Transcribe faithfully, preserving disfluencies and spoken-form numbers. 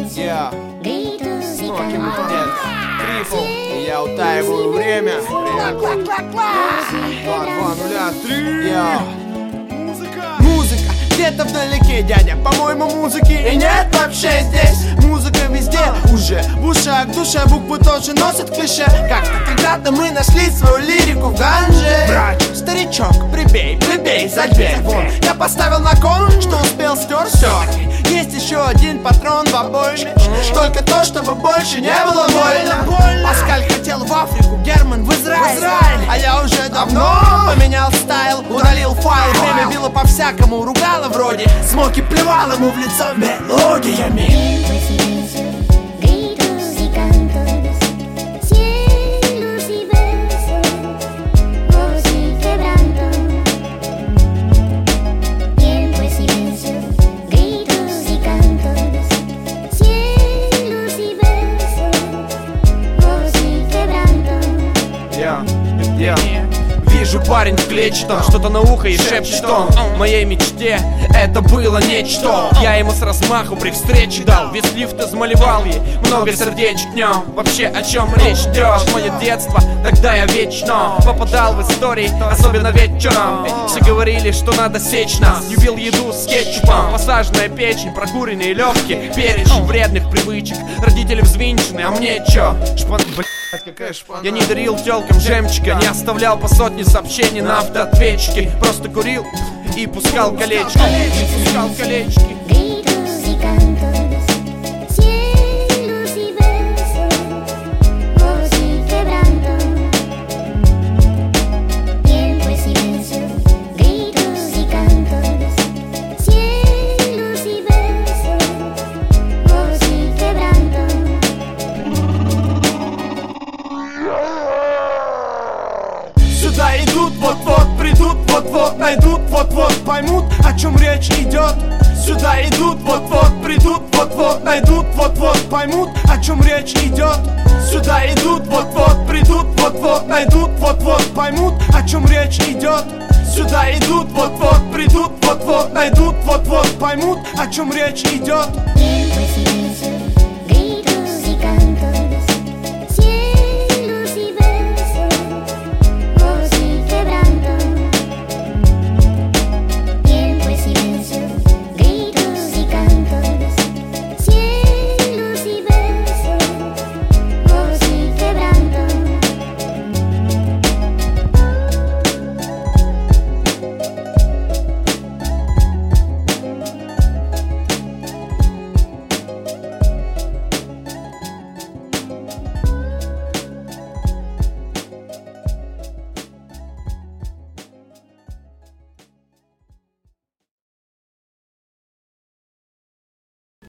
Я Смоки Мутант, Трипл, и я утаиваю время. Привет. два, два, нуля, три. Я Музыка где-то вдалеке, дядя, по-моему, музыки и нет вообще здесь. Музыка везде, уже в ушах, в душе буквы тоже носят клише. Как-то когда-то мы нашли свою лирику в ганже. Врач, старичок, прибей, прибей за дверь. Вон, я поставил на кон, что успел, стер все. Есть еще один патрон в обойме, только то, чтобы больше не было больно. Паскаль хотел в Африку, Герман в Израиль, а я уже давно поменял стайл, удалил файл. Время било по-всякому, ругало вроде. Смоки плевал ему в лицо мелодиями. Вижу, парень в клетчатом что-то на ухо и шепчет он. В моей мечте это было нечто. Я ему с размаху при встрече дал весь лифт измалевал ей много сердечек днем. Вообще о чем речь идет? Мое детство, тогда я вечно попадал в истории, особенно вечером. Все говорили, что надо сечь нас. Любил еду с кетчупом, посаженная печень, прокуренные легкие, перечень вредных привычек. Родители взвинчены, а мне чё? Шпан... Какая шпана? Я не дарил тёлкам жемчуга, не оставлял по сотне сообщений на автоответчике. Просто курил и пускал колечки, пускал колечки. Сюда идут, вот-вот придут, вот-вот найдут, вот-вот поймут, о чем речь идет. Сюда идут, вот-вот придут, вот-вот найдут, вот-вот поймут, о чем речь идет. Сюда идут, вот-вот придут, вот-вот найдут, вот-вот поймут, о чем речь идет. Сюда идут, вот-вот придут, вот-вот найдут, вот-вот поймут, о чем речь идет.